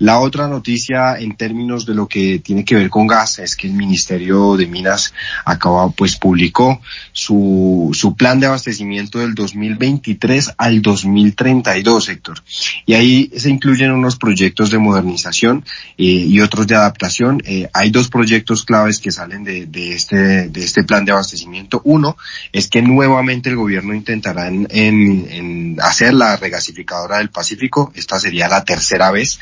La otra noticia en términos de lo que tiene que ver con gas es que el Ministerio de Minas publicó su plan de abastecimiento del 2023 al 2032, Héctor. Y ahí se incluyen unos proyectos de modernización y otros de adaptación. Hay dos proyectos claves que salen de este plan de abastecimiento. Uno es que nuevamente el gobierno intentará en hacer la regasificadora del Pacífico. Esta sería la tercera vez.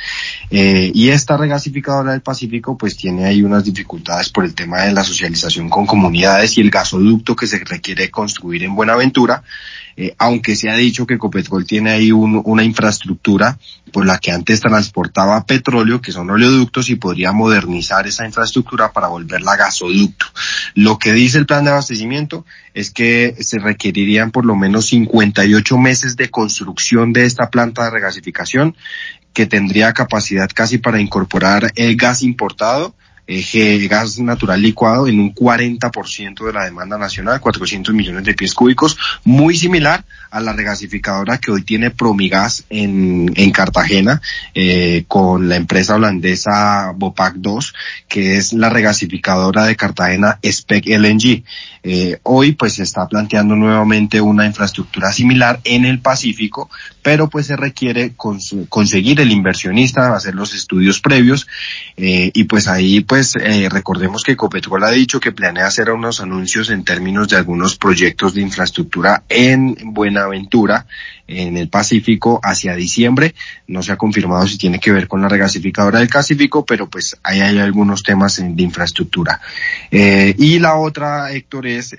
Y esta regasificadora del Pacífico pues tiene ahí unas dificultades por el tema de la socialización con comunidades y el gasoducto que se requiere construir en Buenaventura. Aunque se ha dicho que Ecopetrol tiene ahí una infraestructura por la que antes transportaba petróleo, que son oleoductos, y podría modernizar esa infraestructura para volverla gasoducto. Lo que dice el plan de abastecimiento es que se requerirían por lo menos 58 meses de construcción de esta planta de regasificación, que tendría capacidad casi para incorporar el gas importado, gas natural licuado en un 40% de la demanda nacional, 400 millones de pies cúbicos, muy similar a la regasificadora que hoy tiene Promigas en Cartagena, con la empresa holandesa Vopak 2, que es la regasificadora de Cartagena SPEC LNG. Hoy pues se está planteando nuevamente una infraestructura similar en el Pacífico, pero pues se requiere conseguir el inversionista, hacer los estudios previos, y pues ahí recordemos que Ecopetrol ha dicho que planea hacer unos anuncios en términos de algunos proyectos de infraestructura en Buenaventura, en el Pacífico, hacia diciembre. No se ha confirmado si tiene que ver con la regasificadora del Pacífico, pero pues ahí hay algunos temas de infraestructura. Y la otra, Héctor, es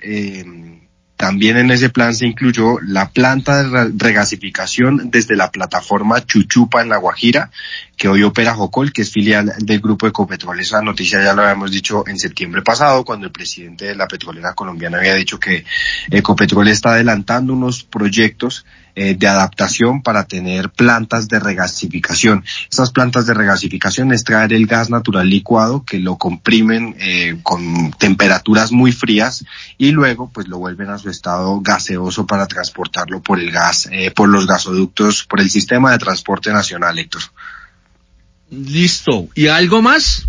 también en ese plan se incluyó la planta de regasificación desde la plataforma Chuchupa en La Guajira, que hoy opera Jocol, que es filial del grupo Ecopetrol. Esa noticia ya lo habíamos dicho en septiembre pasado, cuando el presidente de la petrolera colombiana había dicho que Ecopetrol está adelantando unos proyectos de adaptación para tener plantas de regasificación. Esas plantas de regasificación es traer el gas natural licuado, que lo comprimen con temperaturas muy frías y luego pues lo vuelven a su estado gaseoso para transportarlo por el gas, por los gasoductos, por el sistema de transporte nacional, Héctor. Listo. ¿Y algo más?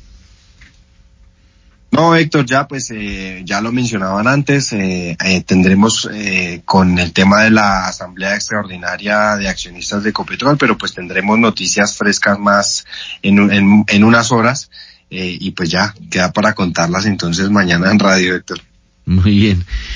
No, Héctor, ya lo mencionaban antes, tendremos con el tema de la Asamblea Extraordinaria de Accionistas de Ecopetrol, pero pues tendremos noticias frescas más en unas horas, y pues ya queda para contarlas entonces mañana en radio, Héctor. Muy bien.